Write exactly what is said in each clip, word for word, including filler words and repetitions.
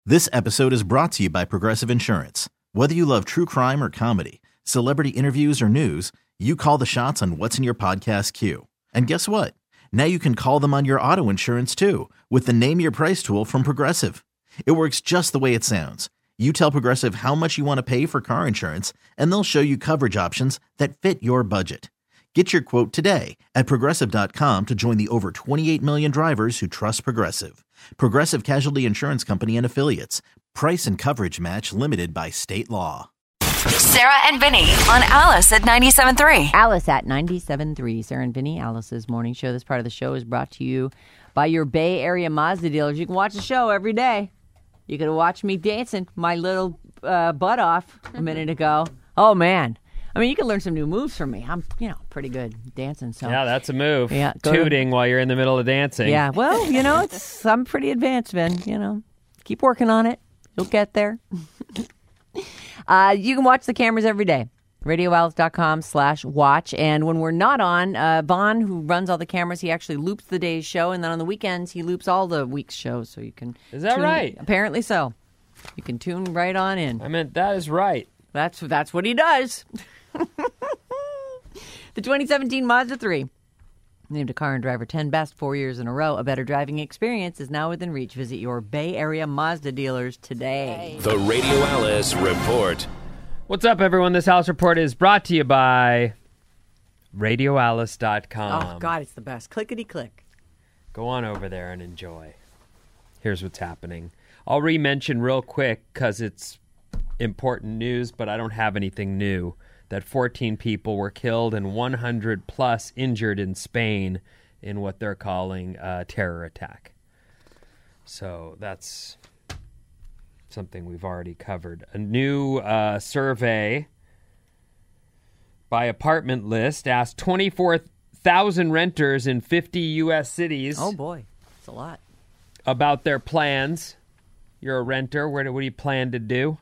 This episode is brought to you by Progressive Insurance. Whether you love true crime or comedy, celebrity interviews or news, you call the shots on what's in your podcast queue. And guess what? Now you can call them on your auto insurance too with the Name Your Price tool from Progressive. It works just the way it sounds. You tell Progressive how much you want to pay for car insurance, and they'll show you coverage options that fit your budget. Get your quote today at Progressive dot com to join the over twenty-eight million drivers who trust Progressive. Progressive Casualty Insurance Company and Affiliates. Price and coverage match limited by state law. Sarah and Vinny on Alice at ninety-seven point three. Alice at ninety-seven point three. Sarah and Vinny, Alice's morning show. This part of the show is brought to you by your Bay Area Mazda dealers. You can watch the show every day. You could watch me dancing my little uh, butt off a minute ago. Oh, man. I mean, you can learn some new moves from me. I'm, you know, pretty good dancing. So yeah, that's a move. Yeah, tooting to, while you're in the middle of dancing. Yeah, well, you know, it's I'm pretty advanced, Vin. You know, keep working on it. You'll get there. uh, you can watch the cameras every day. radio alice dot com slash watch. And when we're not on, uh, Vaughn, who runs all the cameras, he actually loops the day's show. And then on the weekends, he loops all the week's shows. So you can. Is that tune, right? Apparently so. You can tune right on in. I mean, that is right. That's that's what he does. The twenty seventeen Mazda three, named a Car and Driver ten Best four years in a row. A better driving experience is now within reach. Visit your Bay Area Mazda dealers today. The Radio Alice Report. What's up, everyone? This Alice Report is brought to you by radio alice dot com. Oh, God, it's the best. Clickety-click. Go on over there and enjoy. Here's what's happening. I'll re-mention real quick because it's important news, but I don't have anything new. That fourteen people were killed and one hundred plus injured in Spain in what they're calling a terror attack. So that's something we've already covered. A new uh, survey by Apartment List asked twenty-four thousand renters in fifty U S cities. Oh, boy. That's a lot. About their plans. You're a renter. What do you plan to do?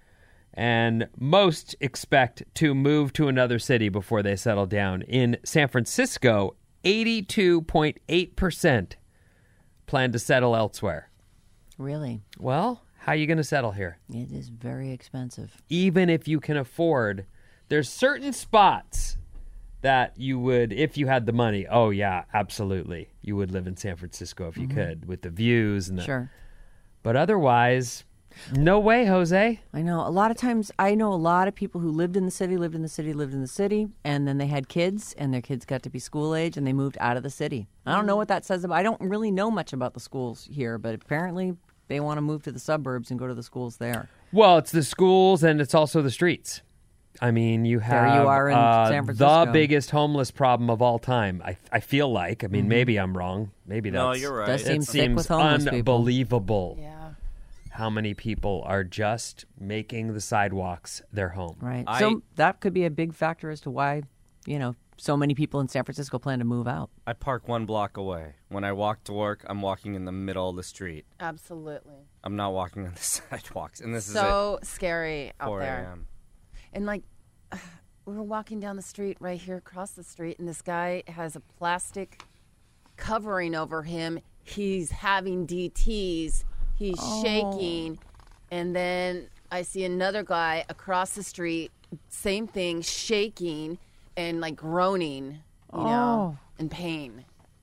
And most expect to move to another city before they settle down. In San Francisco, eighty-two point eight percent plan to settle elsewhere. Really? Well, how are you going to settle here? It is very expensive. Even if you can afford, there's certain spots that you would, if you had the money, oh yeah, absolutely. You would live in San Francisco if you mm-hmm. could, with the views and the... Sure. But otherwise... No way, Jose. I know. A lot of times, I know a lot of people who lived in the city, lived in the city, lived in the city, and then they had kids, and their kids got to be school age, and they moved out of the city. I don't know what that says about. I don't really know much about the schools here, but apparently they want to move to the suburbs and go to the schools there. Well, it's the schools, and it's also the streets. I mean, you have there you are in uh, San Francisco. The biggest homeless problem of all time. I I feel like. I mean, mm-hmm. maybe I'm wrong. Maybe that's. No, you're right. Does seem it thick seems with homeless unbelievable. People. Yeah. How many people are just making the sidewalks their home. Right. I, so that could be a big factor as to why, you know, so many people in San Francisco plan to move out. I park one block away. When I walk to work, I'm walking in the middle of the street. Absolutely. I'm not walking on the sidewalks. And this so is scary out four there. a.m. And like, we were walking down the street right here across the street, and this guy has a plastic covering over him. He's having D Ts. He's oh. shaking, and then I see another guy across the street, same thing, shaking and like groaning, you oh. know, in pain.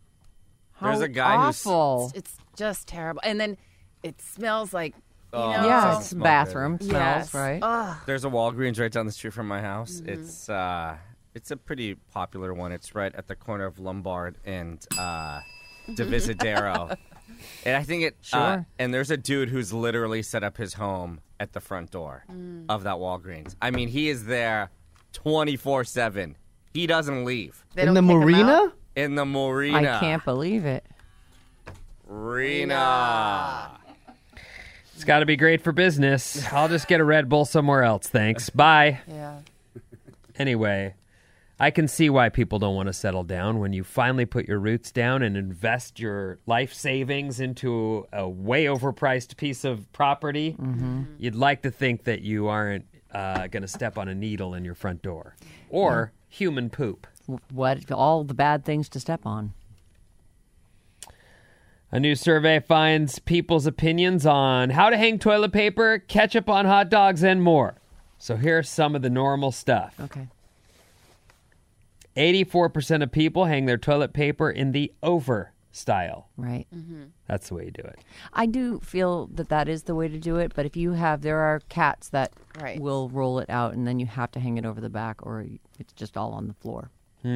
How There's a guy awful. who's... It's, it's just terrible. And then it smells like, you Oh, know. yeah, so it's smoke bathroom good. smells, Yes. right? Ugh. There's a Walgreens right down the street from my house. Mm-hmm. It's uh, it's a pretty popular one. It's right at the corner of Lombard and uh, Divisadero. And I think it, Sure. uh, and there's a dude who's literally set up his home at the front door Mm. of that Walgreens. I mean, he is there twenty-four seven. He doesn't leave. They In don't the kick him marina? out? In the marina. I can't believe it. Marina. It's got to be great for business. I'll just get a Red Bull somewhere else, thanks. Bye. Yeah. Anyway, I can see why people don't want to settle down. When you finally put your roots down and invest your life savings into a way overpriced piece of property, Mm-hmm. you'd like to think that you aren't uh, going to step on a needle in your front door or yeah. human poop. What all the bad things to step on. A new survey finds people's opinions on how to hang toilet paper, ketchup on hot dogs, and more. So here's some of the normal stuff. Okay. eighty-four percent of people hang their toilet paper in the over style. Right. That's the way you do it. I do feel that that is the way to do it, but if you have, there are cats that Right. will roll it out and then you have to hang it over the back or it's just all on the floor.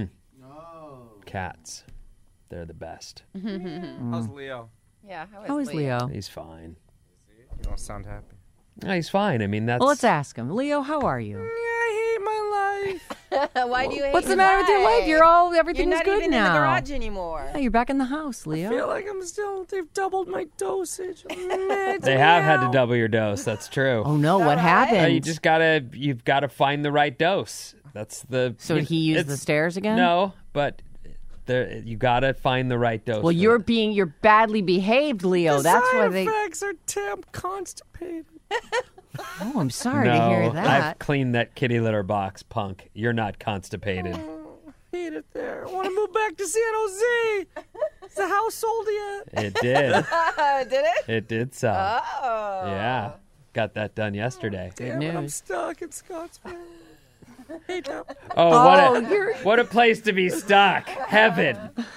Cats. They're the best. How's Leo? Yeah. How is, How is Leo? He's fine. You don't sound happy. No, he's fine. I mean, that's... Well, let's ask him. Leo, how are you? I hate my life. Why do you hate What's the your matter with your life? You're all, everything's You're not good even now. in the garage anymore. Yeah, you're back in the house, Leo. I feel like I'm still, they've doubled my dosage. They have had to double your dose. That's true. Oh no, what happened? Uh, you just gotta, you've got to find the right dose. That's the... So did he use the it's- stairs again? No, but there, you got to find the right dose. Well, for you're it. being, you're badly behaved, Leo. That's why Side they. effects are temp constipated. Oh, I'm sorry no, to hear I've that. cleaned that kitty litter box, punk. You're not constipated. Hate it there. I want to move back to San Jose. Is the house sold yet? It did. Uh, did it? It did sell. Oh. Yeah. Got that done yesterday. Good Damn it, I'm news. stuck in Scottsville. Hate that. Oh, Oh, what a you're- what a place to be stuck. Heaven.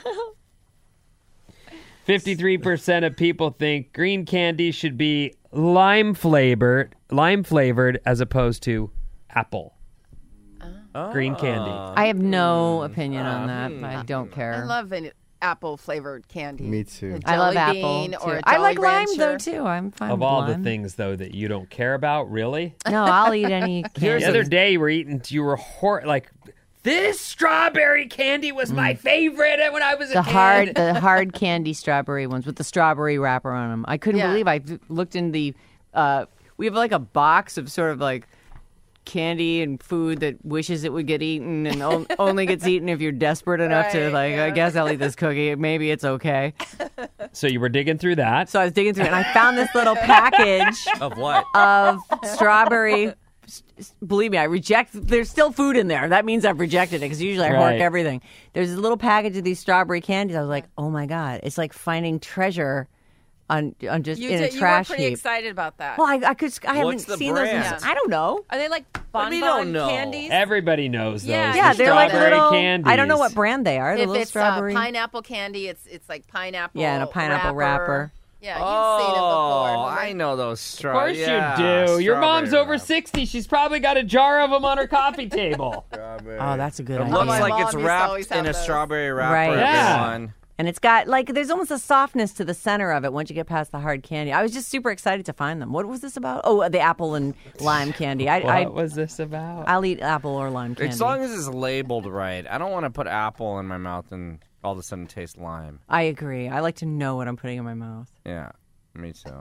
fifty-three percent of people think green candy should be lime flavored, lime flavored as opposed to apple. Green candy. I have no opinion on that. I don't care. I love an apple flavored candy. Me too. A I love Jelly apple bean too. Or a I like Jolly lime though Rancher. too. I'm fine Of with all lime. the things though that you don't care about, really? No, I'll eat any candy. The other day you were eating, you were hor- like, this strawberry candy was my favorite when I was a Mm. the kid. hard, the hard candy strawberry ones with the strawberry wrapper on them. I couldn't Yeah. believe I v- looked in the. Uh, we have like a box of sort of like candy and food that wishes it would get eaten and on- only gets eaten if you're desperate enough to Right, like. I yeah. guess I'll eat this cookie. Maybe it's okay. So you were digging through that. So I was digging through it and I found this little package Of what? of strawberry. s- s- Believe me, I reject. There's still food in there. That means I've rejected it because usually I Right. hork everything. There's a little package of these strawberry candies. I was like, oh my god, it's like finding treasure on on just You, in did, a you trash were pretty heap. excited about that. Well, I, I could. I haven't What's the seen those. In, brand? I don't know. Are they like do bonbon you don't know? candies? Everybody knows those. Yeah. Yeah, the they're like strawberry little. candies. I don't know what brand they are. The if little it's strawberry. uh, pineapple candy, it's it's like pineapple. Yeah, and a pineapple wrapper. Yeah, you've seen it before. Oh, remember? I know those Of straw. course yeah, you do. Your mom's strawberry over wrap. sixty. She's probably got a jar of them on her coffee table. Oh, that's a good It idea. looks My like mom it's used to always wrapped in have a those. strawberry wrapper. Right. Yeah. everyone. And it's got like there's almost a softness to the center of it once you get past the hard candy. I was just super excited to find them. What was this about? Oh, the apple and lime candy. I, What I was this about? I'll eat apple or lime candy. As long as it's labeled right. I don't want to put apple in my mouth and all of a sudden taste lime. I agree. I like to know what I'm putting in my mouth. Yeah, me too.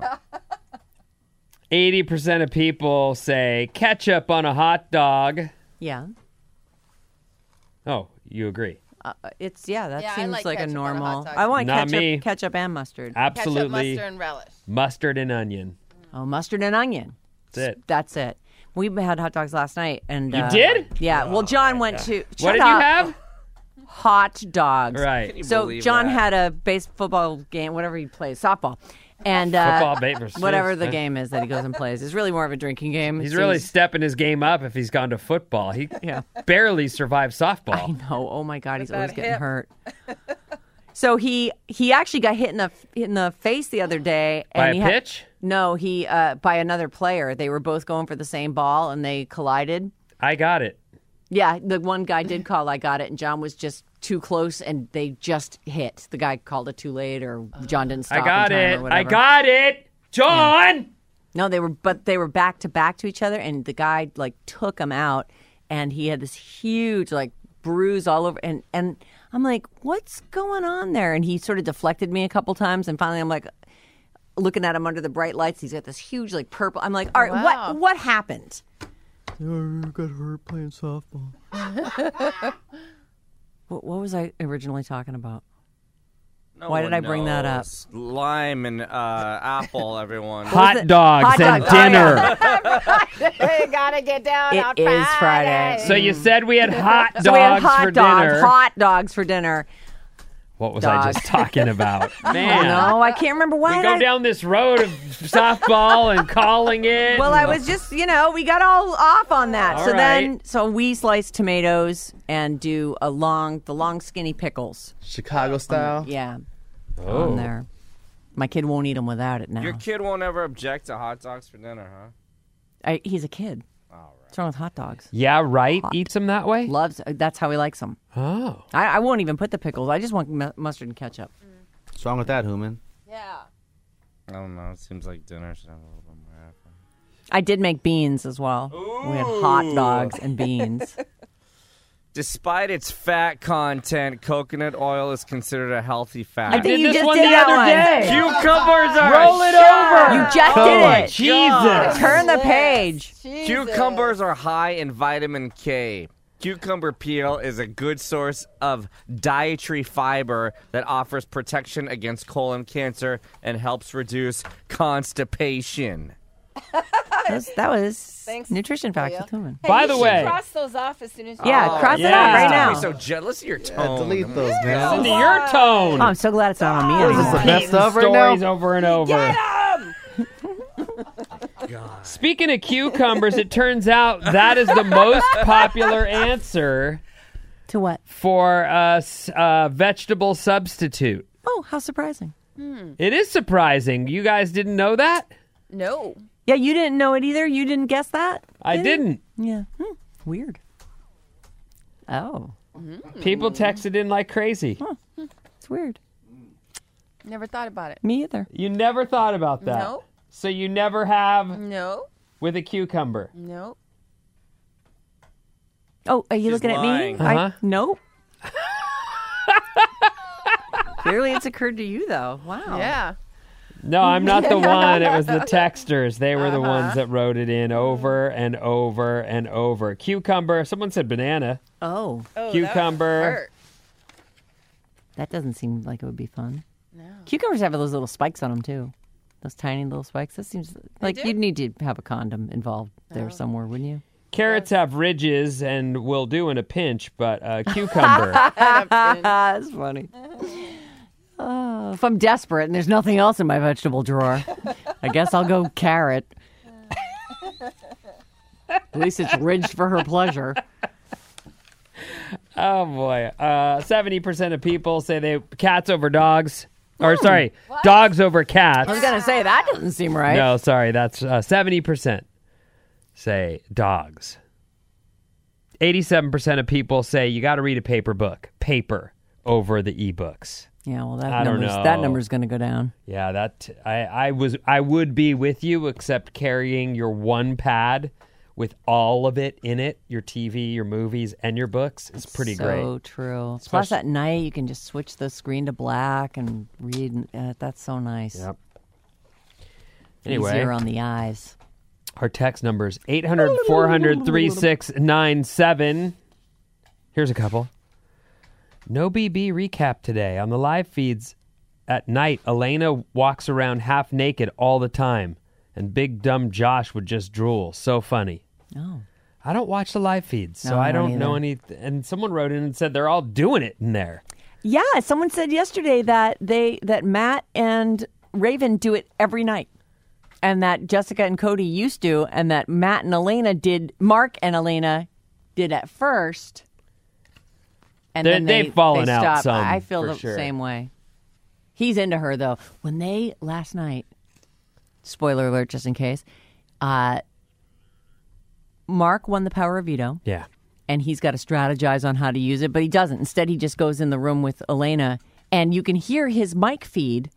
eighty percent of people say ketchup on a hot dog. Yeah. Oh, you agree? Uh, it's yeah. That Yeah, I seems like like, a ketchup on a hot normal. dog. I want Not ketchup, me. ketchup and mustard. Absolutely. Ketchup, mustard, and relish. Mustard and onion. Oh, mustard and onion. That's it. That's it. We had hot dogs last night, and You uh, did? Yeah. Well, John went to. What Shut did up. you have? Hot dogs. Right. you So believe John that? had a base football game, whatever he plays, softball, and uh, Football, bait versus whatever fish, the huh? game is that he goes and plays. It's really more of a drinking game. It He's really seems- stepping his game up if he's gone to football. He Yeah. barely survived softball. I know. Oh my God, he's that always getting hip. hurt. So he he actually got hit in the in the face the other day. And By a he had- pitch? no, he uh, by another player. They were both going for the same ball and they collided. I got it. Yeah, the one guy did call, I got it, and John was just too close, and they just hit. The guy called it too late, or John didn't stop. I got in time it. Or I whatever. got it. John! No, they were, but they were back to back to each other, and the guy like took him out, and he had this huge like bruise all over, and and I'm like, what's going on there? And he sort of deflected me a couple times, and finally I'm like, looking at him under the bright lights. He's got this huge like purple. I'm like, all right, Wow. what what happened? I got hurt playing softball. What, what was I originally talking about? No Why did one I bring that up? knows. Lime and uh, apple, everyone. Hot it? dogs Hot and dogs. Oh, dinner. You gotta get down It on is Friday. So you said we had hot dogs So we had hot for dogs, dinner. hot dogs for dinner. What was I Dogs. just talking about? Man. No, I can't remember why. We go I- down this road of softball and calling it. Well, I was just, you know, we got all off on that. All so then, right. so we slice tomatoes and do a long, the long skinny pickles. Chicago style. Yeah, Oh. on there. My kid won't eat them without it now. Your kid won't ever object to hot dogs for dinner, huh? I, he's a kid. All right. What's wrong with hot dogs? Yeah, right? Eats them that way? Loves. That's how he likes them. Oh. I, I won't even put the pickles. I just want mu- mustard and ketchup. What's wrong with that, Human? Yeah. I don't know. It seems like dinner should have a little bit more effort. I did make beans as well. We had hot dogs and beans. Despite its fat content, coconut oil is considered a healthy fat. I think Did you this just one did the that other one. day. Cucumbers are Roll it sure. over. You just Oh, did my it. Jesus. Turn the page. Cucumbers are high in vitamin K. Cucumber peel is a good source of dietary fiber that offers protection against colon cancer and helps reduce constipation. That was, that was Thanks, nutrition facts Leah. with Human. Hey, By you the should way- cross those off as soon as you Yeah, cross it yeah. out right I'm now. so jealous of your Yeah, tone. delete those, Listen man. to your tone. Oh, I'm so glad it's not on me What is this, anymore. the best of right Stories now? over and over. Speaking of cucumbers, it turns out that is the most popular answer To what? for a s- uh, vegetable substitute. Oh, how surprising. It is surprising. You guys didn't know that? No. Yeah, you didn't know it either? You didn't guess that? I Did didn't. you? Yeah. Hmm. Weird. Oh, People texted in like crazy. it's weird. Never thought about it. Me either. You never thought about that. No. So you never have No. with a cucumber. No. Oh, are you She's looking lying. at me? Uh-huh. I, no. Clearly it's occurred to you, though. Wow. Yeah. No, I'm not the one. It was the texters. They were the ones that wrote it in over and over and over. Cucumber. Someone said banana. Oh, Oh, Cucumber. That would hurt. that doesn't seem like it would be fun. No. Cucumbers have those little spikes on them, too. Those tiny little spikes. That seems like do? you'd need to have a condom involved there somewhere, wouldn't you? Carrots have ridges and will do in a pinch, but uh, cucumber. That's funny. Oh, if I'm desperate and there's nothing else in my vegetable drawer, I guess I'll go carrot. At least it's ridged for her pleasure. Oh boy. Uh, seventy percent of people say they cats over dogs. Or sorry, dogs over cats. I was going to say, that doesn't seem right. No, sorry, that's uh, seventy percent say dogs. eighty-seven percent of people say you got to read a paper book, paper over the ebooks. Yeah, well, that I don't number's, know. that number's going to go down. Yeah, that I, I was I would be with you, except carrying your one pad with all of it in it, your T V, your movies, and your books is pretty so great. So true. Plus, at night, you can just switch the screen to black and read. Uh, that's so nice. Yep. Anyway, Easier on the eyes. our text number is eight hundred, four hundred, thirty-six ninety-seven. Here's a couple. No B B recap today. On the live feeds at night, Elena walks around half naked all the time, and big dumb Josh would just drool. So funny. Oh. I don't watch the live feeds, so No, I I don't don't know either. any. And someone wrote in and said they're all doing it in there. Yeah, someone said yesterday that they that Matt and Raven do it every night, and that Jessica and Cody used to, and that Matt and Elena did. Mark and Elena did at first, and They- then they, they've fallen they out stopped. some, I feel for the sure. same way. He's into her though. When they last night, spoiler alert, just in case, uh, Mark won the power of veto. Yeah. And he's got to strategize on how to use it, but he doesn't. Instead, he just goes in the room with Elena, and you can hear his mic feed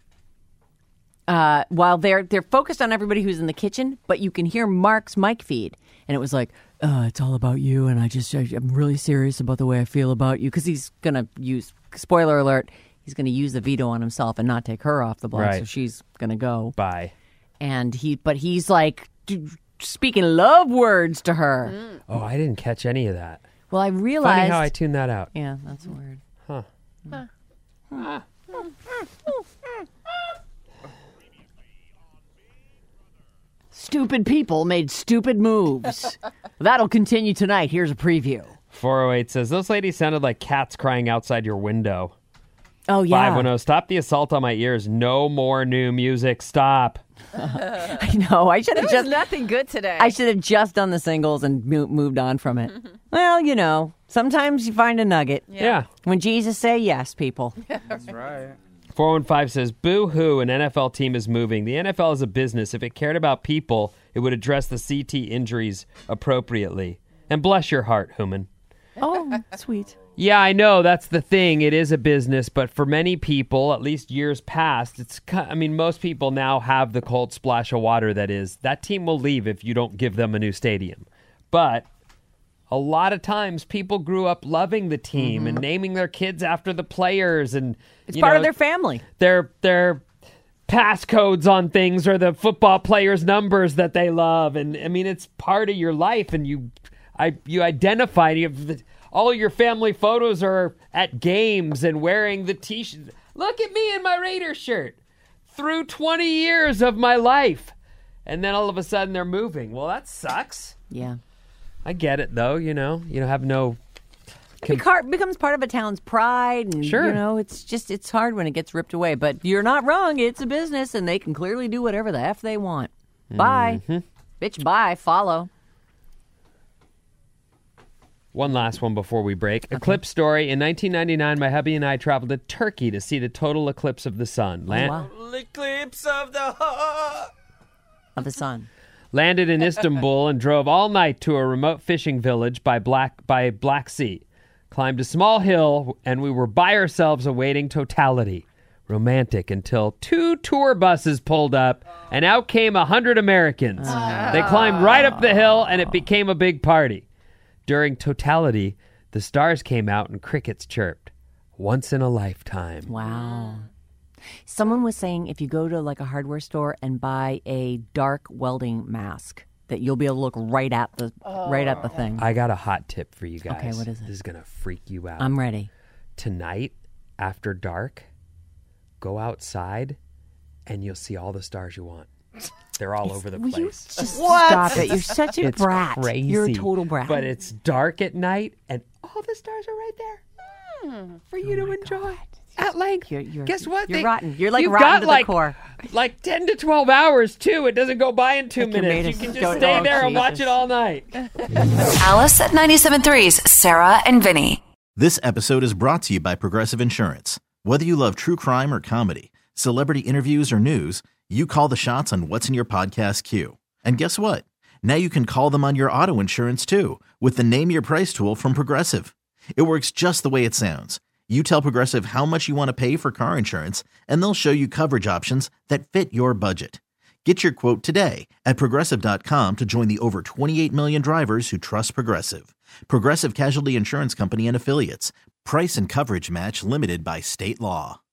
uh, while they're they're focused on everybody who's in the kitchen, but you can hear Mark's mic feed, and it was like, uh, "It's all about you," and I just I, I'm really serious about the way I feel about you because he's gonna use spoiler alert. He's gonna use the veto on himself and not take her off the block, Right. so she's gonna go. Bye. And he, but he's like d- speaking love words to her. Oh, I didn't catch any of that. Well, I realized. Funny how I tuned that out. Yeah, that's weird. Huh. Stupid people made stupid moves. That'll continue tonight. Here's a preview. four oh eight says, those ladies sounded like cats crying outside your window. Oh, yeah. five one zero, stop the assault on my ears. No more new music. Stop. I know. I should There have was just nothing good today. I should have just done the singles and mo- moved on from it. Well, you know, sometimes you find a nugget. Yeah. When Jesus say yes, people. That's right. four one five says, boo-hoo, an N F L team is moving. The N F L is a business. If it cared about people, it would address the C T injuries appropriately. And bless your heart, Human. Oh, sweet. Yeah, I know. That's the thing. It is a business, but for many people, at least years past, it's. ki- I mean, most people now have the cold splash of water that is, that team will leave if you don't give them a new stadium. But a lot of times, people grew up loving the team and naming their kids after the players, and It's you part know, of their family. Their their passcodes on things or the football players' numbers that they love, and I mean, it's part of your life, and you, I you identify. You have the, all your family photos are at games and wearing the T-shirt. Look at me in my Raiders shirt through twenty years of my life. And then all of a sudden they're moving. Well, that sucks. Yeah. I get it, though. You know, you have no... It beca- becomes part of a town's pride. And, Sure. you know, it's just, it's hard when it gets ripped away. But you're not wrong. It's a business, and they can clearly do whatever the F they want. Bye. Bitch, bye. Follow. One last one before we break. Eclipse story. In nineteen ninety-nine, my hubby and I traveled to Turkey to see the total eclipse of the sun. Land- Oh, wow. Eclipse of the heart. Of the sun. Landed in Istanbul and drove all night to a remote fishing village by Black by Black Sea. Climbed a small hill, and we were by ourselves awaiting totality. Romantic until two tour buses pulled up, and out came a hundred Americans. They climbed right up the hill, and it became a big party. During totality, the stars came out and crickets chirped. Once in a lifetime. Wow. Someone was saying if you go to like a hardware store and buy a dark welding mask, that you'll be able to look right at the right at the thing. I got a hot tip for you guys. Okay, what is it? This is going to freak you out. I'm ready. Tonight, after dark, go outside and you'll see all the stars you want. They're all over the Will you place. just stop it? You're such a It's brat. crazy. You're a total brat. But it's dark at night and all the stars are right there for you to enjoy. At length. You're- you're- Guess what? you're They- rotten. You're like you've rotten got to the like, core. Like ten to twelve hours, too. It doesn't go by in two Like you're made minutes. You of can stone- just stay oh, there and Jesus. watch it all night. Alice at ninety-seven point three's Sarah and Vinny. This episode is brought to you by Progressive Insurance. Whether you love true crime or comedy, celebrity interviews or news, you call the shots on what's in your podcast queue. And guess what? Now you can call them on your auto insurance too with the Name Your Price tool from Progressive. It works just the way it sounds. You tell Progressive how much you want to pay for car insurance, and they'll show you coverage options that fit your budget. Get your quote today at Progressive dot com to join the over twenty-eight million drivers who trust Progressive. Progressive Casualty Insurance Company and Affiliates. Price and coverage match limited by state law.